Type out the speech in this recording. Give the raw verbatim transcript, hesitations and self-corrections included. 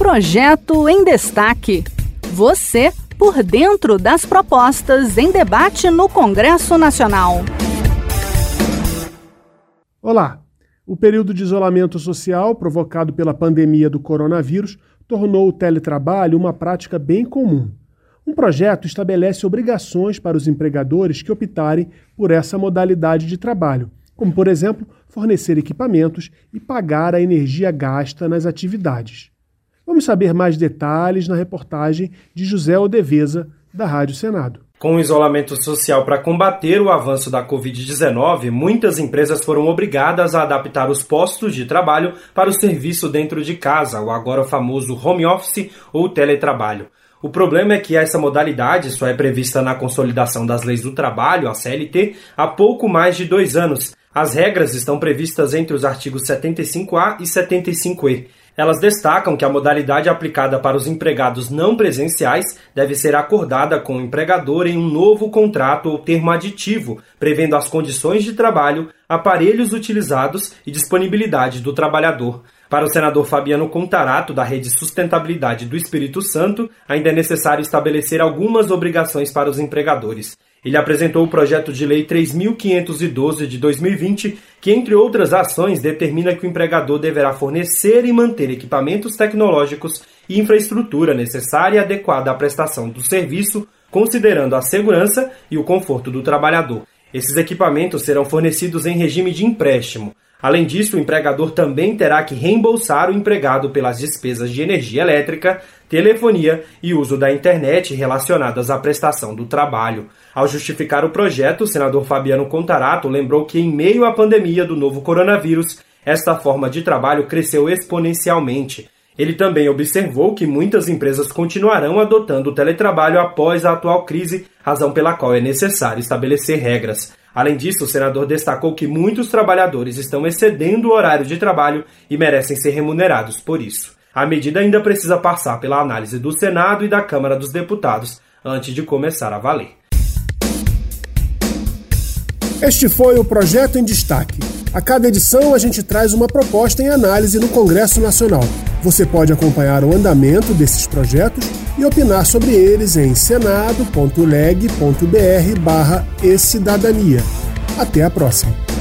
Projeto em Destaque. Você por dentro das propostas em debate no Congresso Nacional. Olá! O período de isolamento social provocado pela pandemia do coronavírus tornou o teletrabalho uma prática bem comum. Um projeto estabelece obrigações para os empregadores que optarem por essa modalidade de trabalho, como, por exemplo, fornecer equipamentos e pagar a energia gasta nas atividades. Vamos saber mais detalhes na reportagem de José Odeveza, da Rádio Senado. Com o isolamento social para combater o avanço da covid dezenove, muitas empresas foram obrigadas a adaptar os postos de trabalho para o serviço dentro de casa, o agora famoso home office ou teletrabalho. O problema é que essa modalidade só é prevista na Consolidação das Leis do Trabalho, a C L T, há pouco mais de dois anos. As regras estão previstas entre os artigos setenta e cinco A e setenta e cinco E. Elas destacam que a modalidade aplicada para os empregados não presenciais deve ser acordada com o empregador em um novo contrato ou termo aditivo, prevendo as condições de trabalho, aparelhos utilizados e disponibilidade do trabalhador. Para o senador Fabiano Contarato, da Rede Sustentabilidade do Espírito Santo, ainda é necessário estabelecer algumas obrigações para os empregadores. Ele apresentou o projeto de lei três mil quinhentos e doze de dois mil e vinte, que, entre outras ações, determina que o empregador deverá fornecer e manter equipamentos tecnológicos e infraestrutura necessária e adequada à prestação do serviço, considerando a segurança e o conforto do trabalhador. Esses equipamentos serão fornecidos em regime de empréstimo. Além disso, o empregador também terá que reembolsar o empregado pelas despesas de energia elétrica, telefonia e uso da internet relacionadas à prestação do trabalho. Ao justificar o projeto, o senador Fabiano Contarato lembrou que, em meio à pandemia do novo coronavírus, esta forma de trabalho cresceu exponencialmente. Ele também observou que muitas empresas continuarão adotando o teletrabalho após a atual crise, razão pela qual é necessário estabelecer regras. Além disso, o senador destacou que muitos trabalhadores estão excedendo o horário de trabalho e merecem ser remunerados por isso. A medida ainda precisa passar pela análise do Senado e da Câmara dos Deputados antes de começar a valer. Este foi o Projeto em Destaque. A cada edição a gente traz uma proposta em análise no Congresso Nacional. Você pode acompanhar o andamento desses projetos e opinar sobre eles em senado ponto leg ponto br barra e cidadania. Até a próxima.